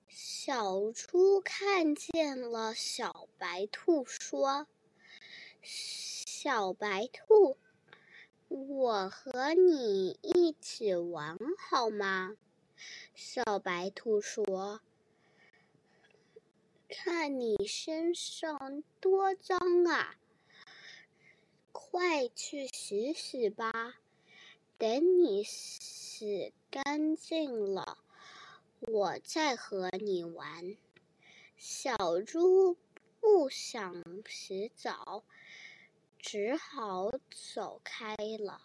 小猪看见了小白兔，说：“小白兔，我和你一起玩好吗？”小白兔说：“看你身上多脏啊，快去洗洗吧。等你洗干净了，我再和你玩。”小猪不想洗澡，只好走开了。